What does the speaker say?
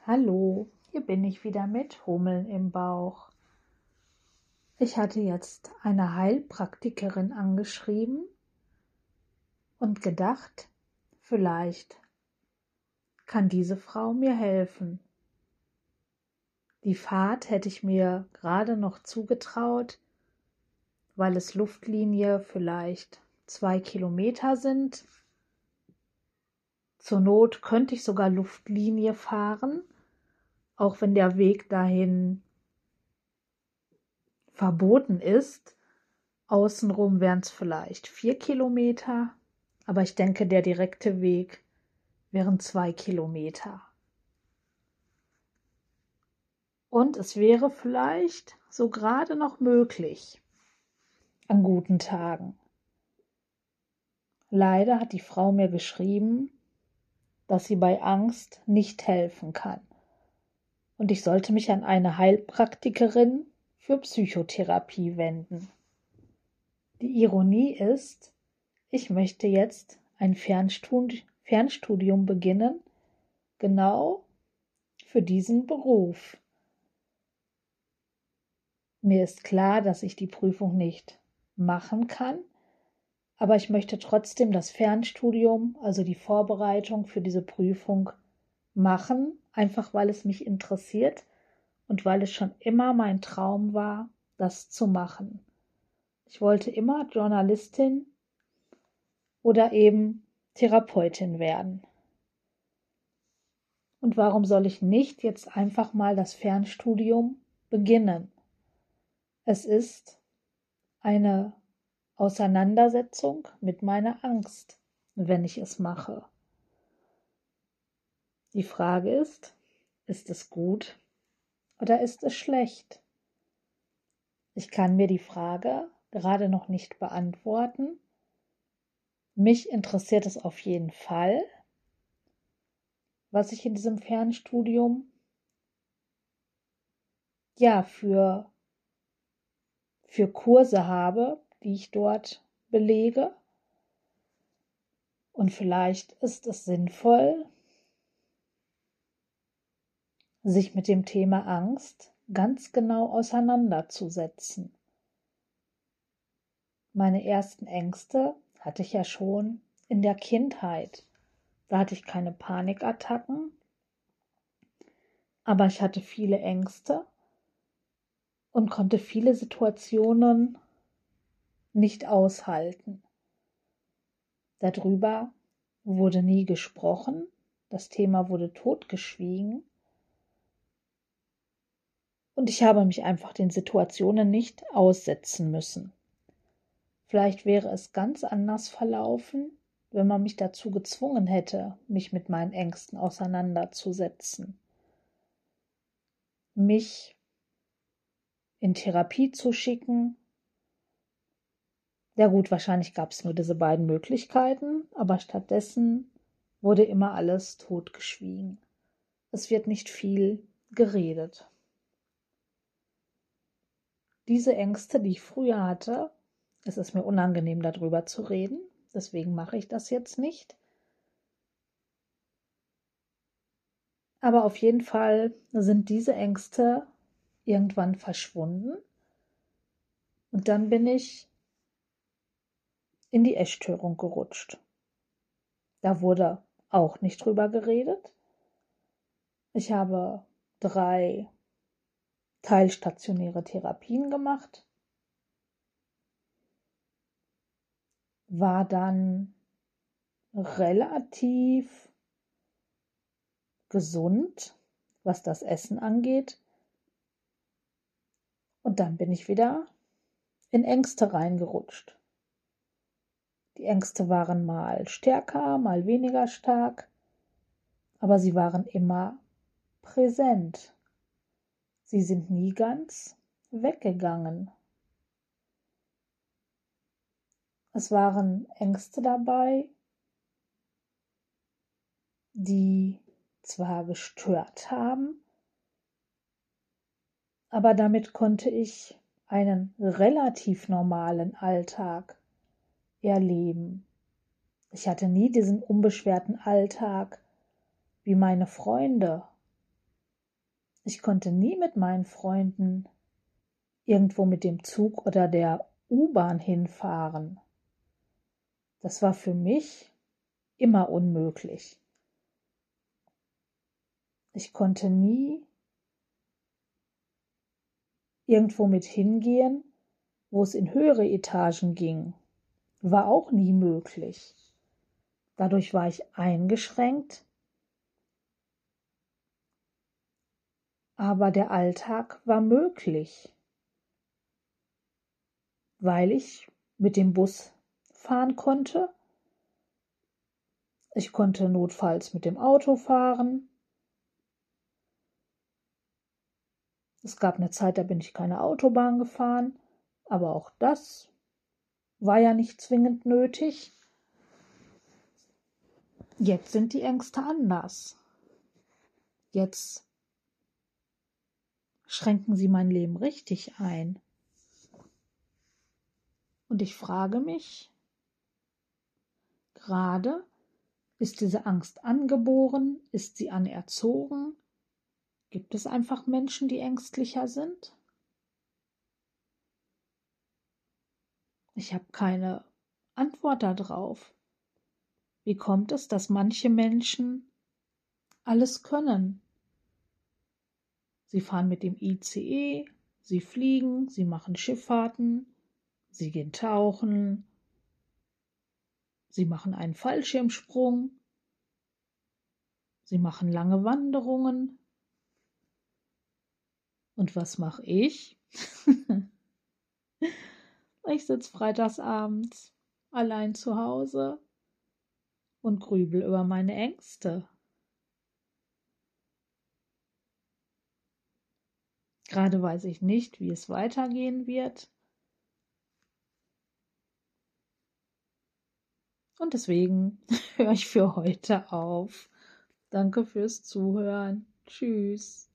Hallo, hier bin ich wieder mit Hummeln im Bauch. Ich hatte jetzt eine Heilpraktikerin angeschrieben und gedacht, vielleicht kann diese Frau mir helfen. Die Fahrt hätte ich mir gerade noch zugetraut, weil es Luftlinie vielleicht 2 Kilometer sind. Zur Not könnte ich sogar Luftlinie fahren, auch wenn der Weg dahin verboten ist. Außenrum wären es vielleicht 4 Kilometer, aber ich denke, der direkte Weg wären 2 Kilometer. Und es wäre vielleicht so gerade noch möglich an guten Tagen. Leider hat die Frau mir geschrieben, dass sie bei Angst nicht helfen kann. Und ich sollte mich an eine Heilpraktikerin für Psychotherapie wenden. Die Ironie ist, ich möchte jetzt ein Fernstudium beginnen, genau für diesen Beruf. Mir ist klar, dass ich die Prüfung nicht machen kann, aber ich möchte trotzdem das Fernstudium, also die Vorbereitung für diese Prüfung, machen, einfach weil es mich interessiert und weil es schon immer mein Traum war, das zu machen. Ich wollte immer Journalistin oder eben Therapeutin werden. Und warum soll ich nicht jetzt einfach mal das Fernstudium beginnen? Es ist eine Auseinandersetzung mit meiner Angst, wenn ich es mache. Die Frage ist es gut oder ist es schlecht? Ich kann mir die Frage gerade noch nicht beantworten. Mich interessiert es auf jeden Fall, was ich in diesem Fernstudium für Kurse habe, die ich dort belege. Und vielleicht ist es sinnvoll, sich mit dem Thema Angst ganz genau auseinanderzusetzen. Meine ersten Ängste hatte ich ja schon in der Kindheit. Da hatte ich keine Panikattacken, aber ich hatte viele Ängste und konnte viele Situationen nicht aushalten. Darüber wurde nie gesprochen, das Thema wurde totgeschwiegen und ich habe mich einfach den Situationen nicht aussetzen müssen. Vielleicht wäre es ganz anders verlaufen, wenn man mich dazu gezwungen hätte, mich mit meinen Ängsten auseinanderzusetzen, mich in Therapie zu schicken. Ja gut, wahrscheinlich gab es nur diese beiden Möglichkeiten, aber stattdessen wurde immer alles totgeschwiegen. Es wird nicht viel geredet. Diese Ängste, die ich früher hatte, es ist mir unangenehm, darüber zu reden, deswegen mache ich das jetzt nicht. Aber auf jeden Fall sind diese Ängste irgendwann verschwunden und dann bin ich in die Essstörung gerutscht. Da wurde auch nicht drüber geredet. Ich habe 3 teilstationäre Therapien gemacht, war dann relativ gesund, was das Essen angeht. Und dann bin ich wieder in Ängste reingerutscht. Die Ängste waren mal stärker, mal weniger stark, aber sie waren immer präsent. Sie sind nie ganz weggegangen. Es waren Ängste dabei, die zwar gestört haben, aber damit konnte ich einen relativ normalen Alltag erleben. Ich hatte nie diesen unbeschwerten Alltag wie meine Freunde Ich konnte nie mit meinen Freunden irgendwo mit dem Zug oder der U-Bahn hinfahren. Das war für mich immer unmöglich. Ich konnte nie irgendwo mit hingehen, wo es in höhere Etagen ging. War auch nie möglich. Dadurch war ich eingeschränkt, aber der Alltag war möglich, weil ich mit dem Bus fahren konnte. Ich konnte notfalls mit dem Auto fahren. Es gab eine Zeit, da bin ich keine Autobahn gefahren, aber auch das war ja nicht zwingend nötig. Jetzt sind die Ängste anders. Jetzt schränken sie mein Leben richtig ein. Und ich frage mich gerade, ist diese Angst angeboren? Ist sie anerzogen? Gibt es einfach Menschen, die ängstlicher sind? Ich habe keine Antwort darauf. Wie kommt es, dass manche Menschen alles können? Sie fahren mit dem ICE, sie fliegen, sie machen Schifffahrten, sie gehen tauchen, sie machen einen Fallschirmsprung, sie machen lange Wanderungen. Und was mache ich? Ich sitze freitagsabends allein zu Hause und grübel über meine Ängste. Gerade weiß ich nicht, wie es weitergehen wird. Und deswegen höre ich für heute auf. Danke fürs Zuhören. Tschüss.